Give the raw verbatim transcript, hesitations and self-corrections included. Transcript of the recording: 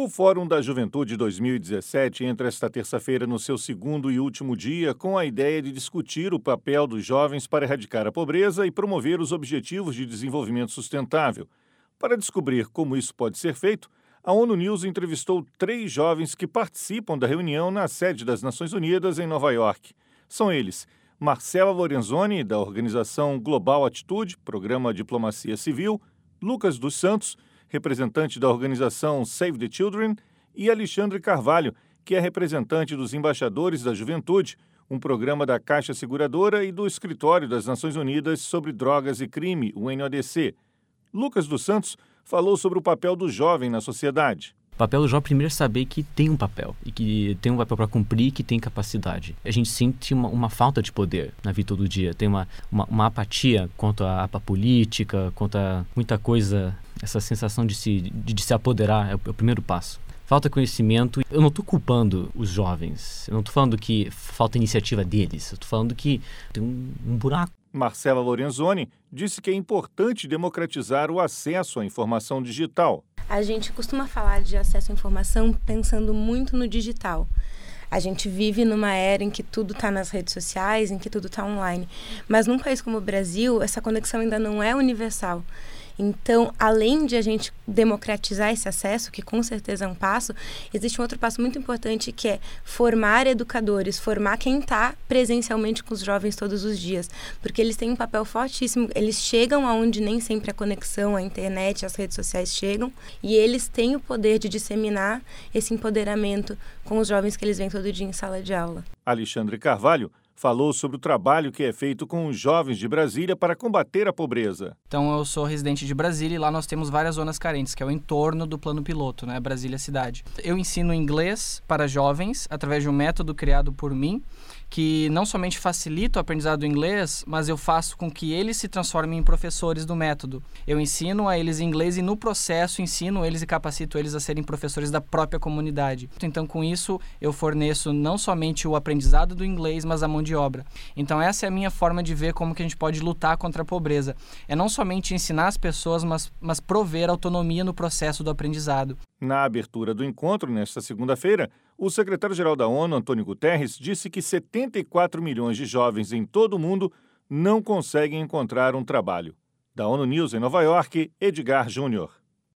O Fórum da Juventude dois mil e dezessete entra esta terça-feira no seu segundo e último dia com a ideia de discutir o papel dos jovens para erradicar a pobreza e promover os Objetivos de Desenvolvimento Sustentável. Para descobrir como isso pode ser feito, a ONU News entrevistou três jovens que participam da reunião na sede das Nações Unidas em Nova York. São eles Marcela Lorenzoni, da organização Global Atitude, Programa Diplomacia Civil, Lucas dos Santos, representante da organização Save the Children, e Alexandre Carvalho, que é representante dos Embaixadores da Juventude, um programa da Caixa Seguradora e do Escritório das Nações Unidas sobre Drogas e Crime, o N O D C. Lucas dos Santos falou sobre o papel do jovem na sociedade. O papel do jovem primeiro é saber que tem um papel, e que tem um papel para cumprir, que tem capacidade. A gente sente uma, uma falta de poder na vida todo dia, tem uma, uma, uma apatia quanto à, à política, quanto a muita coisa, essa sensação de se, de, de se apoderar é o, é o primeiro passo. Falta conhecimento. Eu não estou culpando os jovens, eu não estou falando que falta iniciativa deles, eu estou falando que tem um, um buraco. Marcela Lorenzoni disse que é importante democratizar o acesso à informação digital. A gente costuma falar de acesso à informação pensando muito no digital. A gente vive numa era em que tudo está nas redes sociais, em que tudo está online. Mas num país como o Brasil, essa conexão ainda não é universal. Então, além de a gente democratizar esse acesso, que com certeza é um passo, existe um outro passo muito importante que é formar educadores, formar quem está presencialmente com os jovens todos os dias, porque eles têm um papel fortíssimo, eles chegam aonde nem sempre a conexão, a internet, as redes sociais chegam, e eles têm o poder de disseminar esse empoderamento com os jovens que eles veem todo dia em sala de aula. Alexandre Carvalho falou sobre o trabalho que é feito com os jovens de Brasília para combater a pobreza. Então, eu sou residente de Brasília e lá nós temos várias zonas carentes, que é o entorno do plano piloto, né? Brasília Cidade. Eu ensino inglês para jovens através de um método criado por mim, que não somente facilita o aprendizado do inglês, mas eu faço com que eles se transformem em professores do método. Eu ensino a eles inglês e no processo ensino eles e capacito eles a serem professores da própria comunidade. Então, com isso, eu forneço não somente o aprendizado do inglês, mas a mão de obra. Então, essa é a minha forma de ver como que a gente pode lutar contra a pobreza. É não somente ensinar as pessoas, mas, mas prover autonomia no processo do aprendizado. Na abertura do encontro, nesta segunda-feira, o secretário-geral da ONU, Antônio Guterres, disse que setenta e quatro milhões de jovens em todo o mundo não conseguem encontrar um trabalho. Da ONU News em Nova York, Edgar Júnior.